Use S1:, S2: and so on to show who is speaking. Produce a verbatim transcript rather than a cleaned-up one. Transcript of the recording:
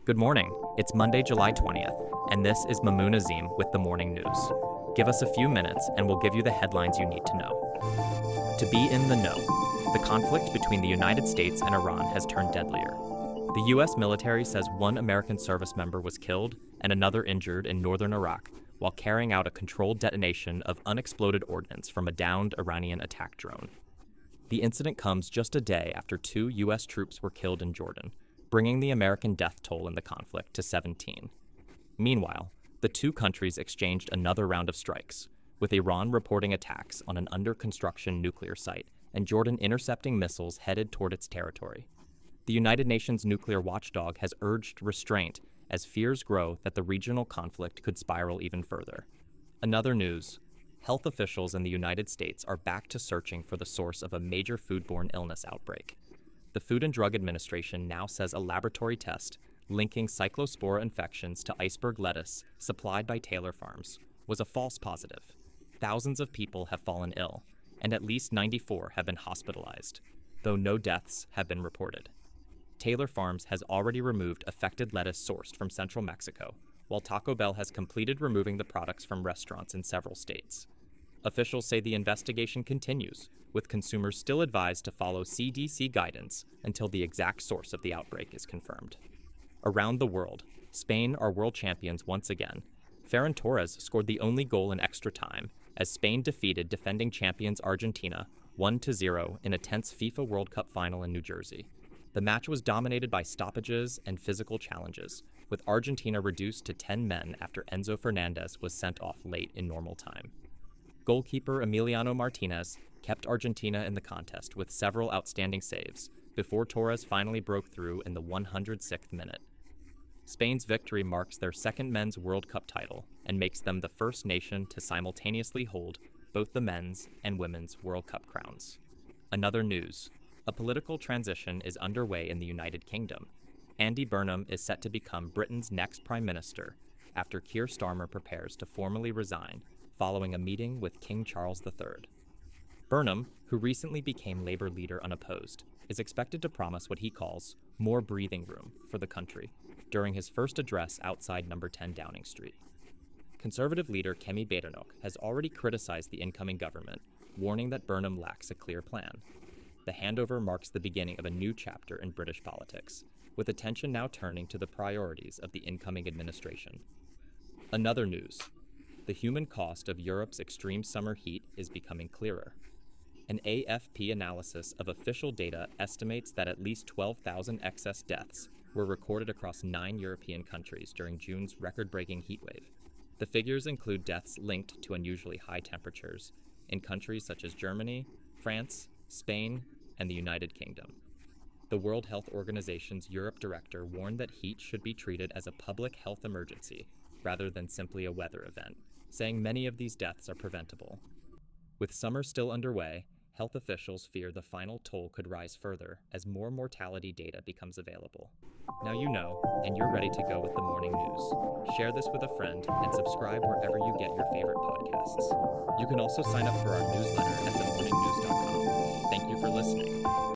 S1: Good morning. It's Monday, July twentieth, and this is Mamoon Azim with the Morning News. Give us a few minutes and we'll give you the headlines you need to know. To be in the know, the conflict between the United States and Iran has turned deadlier. The U S military says one American service member was killed and another injured in northern Iraq while carrying out a controlled detonation of unexploded ordnance from a downed Iranian attack drone. The incident comes just a day after two U S troops were killed in Jordan, bringing the American death toll in the conflict to seventeen. Meanwhile, the two countries exchanged another round of strikes, with Iran reporting attacks on an under-construction nuclear site and Jordan intercepting missiles headed toward its territory. The United Nations nuclear watchdog has urged restraint as fears grow that the regional conflict could spiral even further. In other news, health officials in the United States are back to searching for the source of a major foodborne illness outbreak. The Food and Drug Administration now says a laboratory test linking cyclospora infections to iceberg lettuce supplied by Taylor Farms was a false positive. Thousands of people have fallen ill, and at least ninety-four have been hospitalized, though no deaths have been reported. Taylor Farms has already removed affected lettuce sourced from central Mexico, while Taco Bell has completed removing the products from restaurants in several states. Officials say the investigation continues, with consumers still advised to follow C D C guidance until the exact source of the outbreak is confirmed. Around the world, Spain are world champions once again. Ferran Torres scored the only goal in extra time as Spain defeated defending champions Argentina one to zero in a tense FIFA World Cup final in New Jersey. The match was dominated by stoppages and physical challenges, with Argentina reduced to ten men after Enzo Fernandez was sent off late in normal time. Goalkeeper Emiliano Martinez kept Argentina in the contest with several outstanding saves before Torres finally broke through in the one hundred sixth minute. Spain's victory marks their second men's World Cup title and makes them the first nation to simultaneously hold both the men's and women's World Cup crowns. Another news, a political transition is underway in the United Kingdom. Andy Burnham is set to become Britain's next Prime Minister after Keir Starmer prepares to formally resign following a meeting with King Charles the Third. Burnham, who recently became Labour leader unopposed, is expected to promise what he calls more breathing room for the country during his first address outside number ten Downing Street. Conservative leader Kemi Badenoch has already criticized the incoming government, warning that Burnham lacks a clear plan. The handover marks the beginning of a new chapter in British politics, with attention now turning to the priorities of the incoming administration. Another news, the human cost of Europe's extreme summer heat is becoming clearer. An A F P analysis of official data estimates that at least twelve thousand excess deaths were recorded across nine European countries during June's record-breaking heatwave. The figures include deaths linked to unusually high temperatures in countries such as Germany, France, Spain, and the United Kingdom. The World Health Organization's Europe director warned that heat should be treated as a public health emergency rather than simply a weather event, saying many of these deaths are preventable. With summer still underway, health officials fear the final toll could rise further as more mortality data becomes available. Now you know, and you're ready to go with the morning news. Share this with a friend and subscribe wherever you get your favorite podcasts. You can also sign up for our newsletter at the morning news dot com. Thank you for listening.